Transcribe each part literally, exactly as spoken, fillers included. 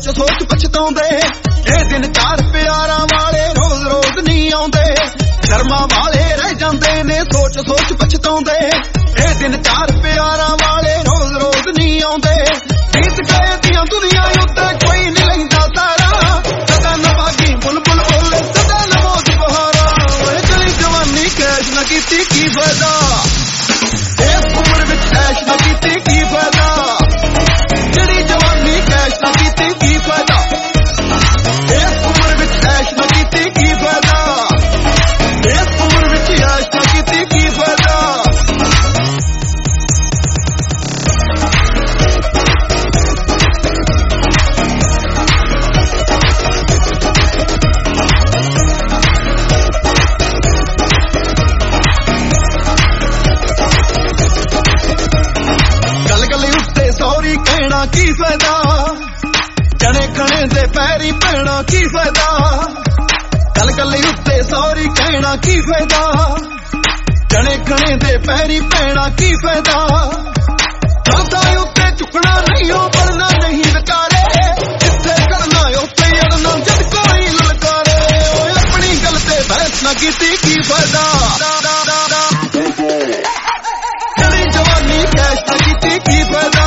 ਸੋਚ ਸੋਚ ਪਛਤਾਉਂਦੇ ਇਹ ਦਿਨ ਚਾਰ ਪਿਆਰਾਂ ਵਾਲੇ ਰੋਜ਼ ਰੋਜ਼ ਨਹੀਂ ਆਉਂਦੇ ਸ਼ਰਮਾਂ ਵਾਲੇ ਰਹਿ ਜਾਂਦੇ ਨੇ ਸੋਚ ਸੋਚ ਪਛਤਾਉਂਦੇ ਇਹ ਦਿਨ ਚਾਰ ਪਿਆਰਾਂ ਵਾਲੇ ਰੋਜ਼ ਰੋਜ਼ ਨਹੀਂ ਆਉਂਦੇ ਗੀਤ ਗਏ ਦੀਆਂ ਦੁਨੀਆ ਉੱਤੇ ਕੋਈ ਨਹੀਂ ਲੈਂਦਾ ਸਾਰਾ ਸਦਾ ਨਵਾਗੀ ਬੁਲਬੁਲ ਬੋਲੇ ਸਦਾ ਨਵੋਜ ਬਹਾਰਾ ਓਏ ਚਲੀ ਜਵਾਨੀ ਕੈਸ਼ ਨਾ ਕੀਤੀ ਕੀ ਫਾਇਦਾ ਇਸ ਉਮਰ ਵਿੱਚ ਐਸ਼ ਨਾ ਕੀਤੀ ਕੀ ਫਾਇਦਾ ਜਿਹੜੀ ਜਵਾਨੀ ਕੈਸ਼ ਨਾ ਕੀਤੀ ਕੀ ਫਾਇਦਾ ਇਸ ਉਮਰ ਵਿੱਚ ਐਸ਼ ਨਾ ਕੀਤੀ ਕੀ ਫਾਇਦਾ ਇਸ ਉਮਰ ਵਿੱਚ ਐਸ਼ ਨਾ ਕੀਤੀ ਕੀ ਫਾਇਦਾ ਕੀ ਫਾਇਦਾ ਜਣੇ ਖਣੇ ਦੇ ਪੈਰੀ ਪੈਣਾ ਕੀ ਫਾਇਦਾ ਗੱਲ ਗੱਲੇ ਉੱਤੇ ਸੌਰੀ ਕਹਿਣਾ ਕੀ ਫਾਇਦਾ ਜਣੇ ਖਣੇ ਦੇ ਪੈਰੀ ਪੈਣਾ ਕੀ ਫਾਇਦਾ ਰਾਤਾਂ ਉੱਤੇ ਝੁਕਣਾ ਨਹੀਂ ਉਹ ਬਣਨਾ ਨਹੀਂ ਵਿਚਾਰੇ ਜਿੱਥੇ ਕਰਨਾ ਉੱਤੇ ਅੜਨਾ ਜਦ ਕੋਈ ਲਲਕਾਰੇ ਓਏ ਆਪਣੀ ਗੱਲ ਤੇ ਬਹਿਸ ਨਾ ਕੀਤੀ ਕੀ ਫਾਇਦਾ ਜਿਹੜੀ ਜਵਾਨੀ ਕੈਸ਼ ਨਾ ਕੀਤੀ ਕੀ ਫਾਇਦਾ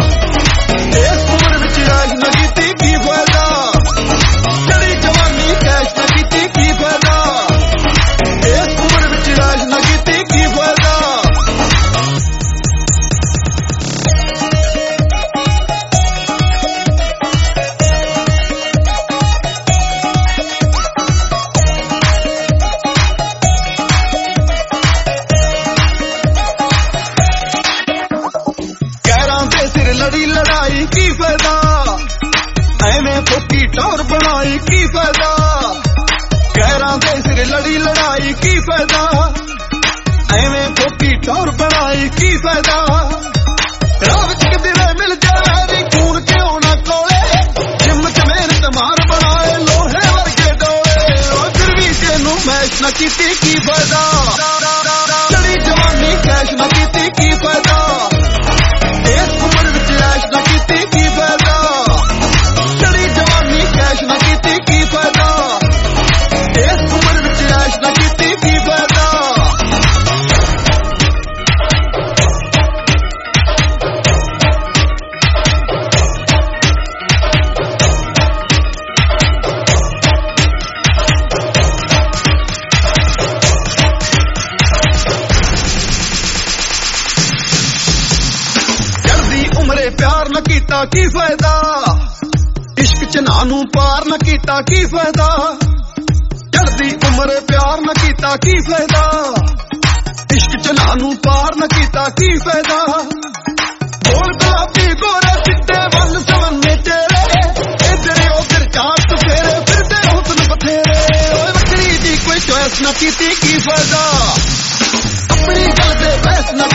ਲੜੀ ਲੜਾਈ ਕੀ ਫਾਇਦਾ ਐਵੇਂ ਫੋਕੀ ਟੌਰ ਬਣਾਈ ਕੀ ਫਾਇਦਾ ਗੈਰਾਂ ਦੇ ਸਿਰ ਲੜੀ ਲੜਾਈ ਕੀ ਫਾਇਦਾ ਐਵੇਂ ਫੋਕੀ ਟੌਰ ਬਣਾਈ ਕੀ ਫਾਇਦਾ ਰਾਹ ਵਿੱਚ ਕਿਧਰੇ ਮਿਲ ਜਾਵੇ ਵੀ ਖੂਨ ਕਿਉਂ ਨਾ ਕੋਲੇ ਜਿੰਮ ਚ ਮਿਹਨਤ ਮਾਰ ਬਣਾਏ ਲੋਹੇ ਵਰਗੇ ਡੋਲੇ ਉਹ ਫਿਰ ਵੀ ਤੈਨੂੰ ਮੈਸ਼ ਨਾ ਕੀਤੀ ਕੀ ਫਾਇਦਾ ਲੜੀ ਜਵਾਨੀ ਕੈਸ਼ ਨਾ ਕੀਤੀ ਕੀ ਫਾਇਦਾ ਇਸ ਉਮਰ ਵਿੱਚ ਐਸ਼ ਨਾ ਕੀਤੀ ਕੀ ਫਾਇਦਾ ਜਿਹੜੀ ਜਵਾਨੀ ਕੈਸ਼ ਨਾ ਕੀਤੀ ਕੀ ਫਾਇਦਾ ਇਸ ਉਮਰ ਵਿੱਚ ਐਸ਼ ਨਾ ਕੀਤੀ ਕੀ ਫਾਇਦਾ ਉਮਰੇ ਪਿਆਰ ਨਾ ਕੀਤਾ ਕੀ ਫਾਇਦਾ ਇਸ਼ਕ ਚ ਨਾ ਨੂੰ ਪਾਰ ਨਾ ਕੀਤਾ ਕੀ ਫਾਇਦਾ ਚੜ੍ਹਦੀ ਉਮਰੇ ਪਿਆਰ ਨਾ ਕੀਤਾ ਕੀ ਫਾਇਦਾ ਇਸ਼ਕ ਚ ਨਾ ਨੂੰ ਪਾਰ ਨਾ ਕੀਤਾ ਕੀ ਫਾਇਦਾ ਬੋਲ ਗੁਲਾਬੀ ਗੋਰੇ ਚਿੱਟੇ ਵੱਲ ਸਵੰਨੇ ਤੇਰੇ ਇੱਧਰ ਉੱਧਰ ਚਾਟ ਫੇਰੇ ਫਿਰਦੇ ਹੁਸਨ ਬਥੇਰੇ ਓਏ ਵੱਖਰੀ ਜੀ ਕੋਈ ਚੋਇਸ ਨਾ ਕੀਤੀ ਕੀ ਫਾਇਦਾ ਆਪਣੀ ਗੱਲ ਤੇ ਬਹਿਸ ਨਾ